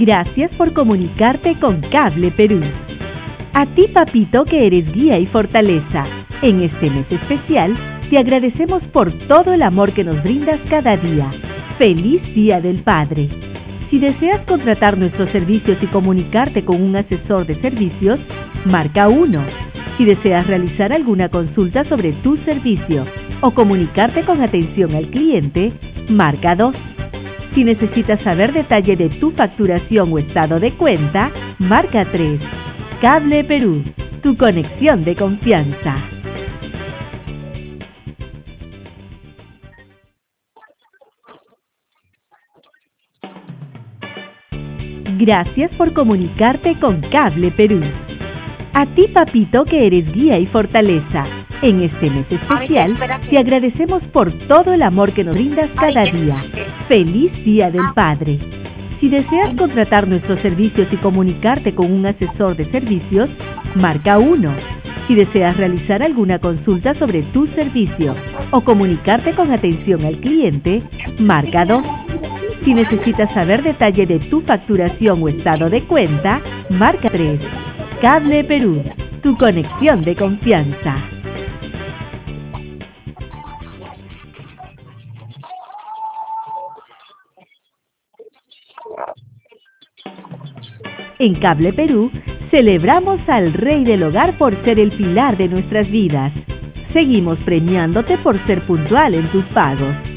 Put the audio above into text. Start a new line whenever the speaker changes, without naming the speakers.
Gracias por comunicarte con Cable Perú. A ti, papito, que eres guía y fortaleza. En este mes especial, te agradecemos por todo el amor que nos brindas cada día. ¡Feliz Día del Padre! Si deseas contratar nuestros servicios y comunicarte con un asesor de servicios, marca 1. Si deseas realizar alguna consulta sobre tu servicio o comunicarte con atención al cliente, marca 2. Si necesitas saber detalle de tu facturación o estado de cuenta, marca 3. Cable Perú, tu conexión de confianza. Gracias por comunicarte con Cable Perú. A ti, papito, que eres guía y fortaleza. En este mes especial, te agradecemos por todo el amor que nos brindas cada día. ¡Feliz Día del Padre! Si deseas contratar nuestros servicios y comunicarte con un asesor de servicios, marca 1. Si deseas realizar alguna consulta sobre tu servicio o comunicarte con atención al cliente, marca 2. Si necesitas saber detalle de tu facturación o estado de cuenta, marca 3. Cable Perú, tu conexión de confianza. En Cable Perú, celebramos al Rey del Hogar por ser el pilar de nuestras vidas. Seguimos premiándote por ser puntual en tus pagos.